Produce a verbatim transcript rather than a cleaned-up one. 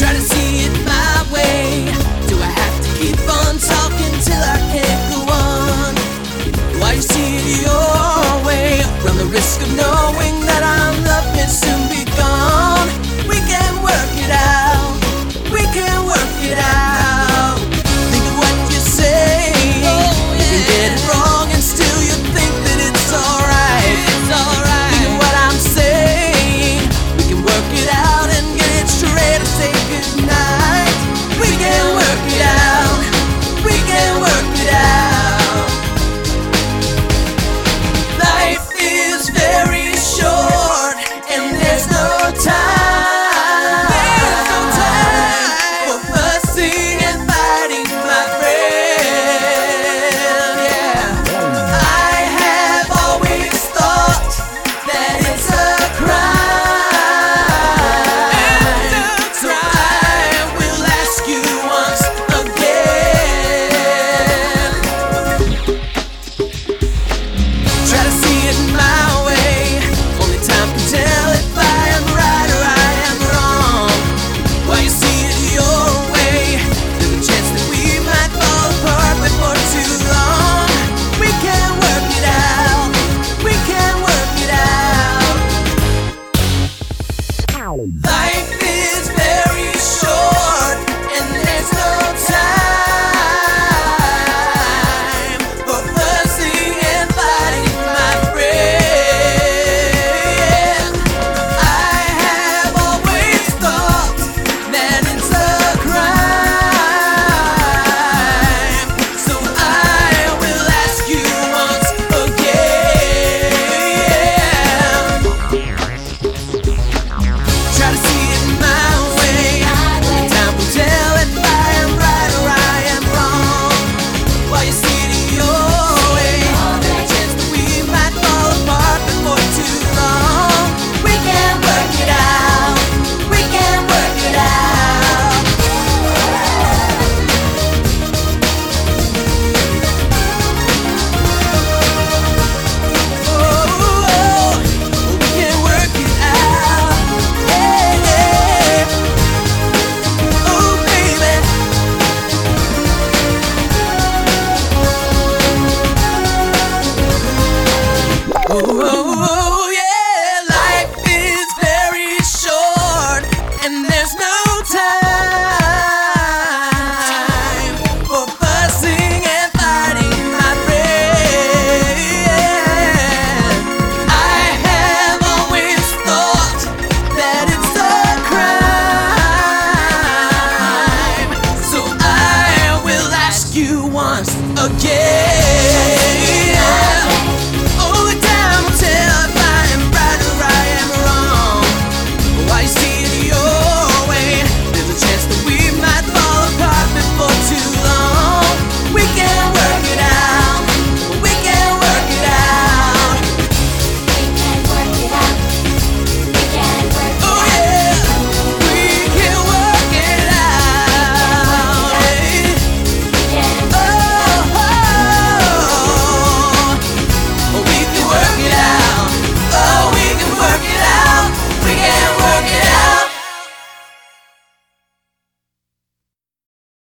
Try to see it my way. Do I have to keep on talking till I can't go on? Why you see it your way? Run the risk of knowing that our love may soon be gone. We can work it out. We can work it out. Think of what you say. You can get it wrong and still you think that it's alright. It's alright. Think of what I'm saying. We can work it out and get it straight and say goodnight. We can work it out. We can work it out. Life is very short and there's no time. There's no time for fussing and fighting, my friend. Yeah, I have always thought that it's a crime. So I will ask you once again. Try to see it my way. Only time can tell if I am right or I am wrong. Why you see it your way? There's a chance that we might fall apart before too long. We can work it out. We can work it out. Life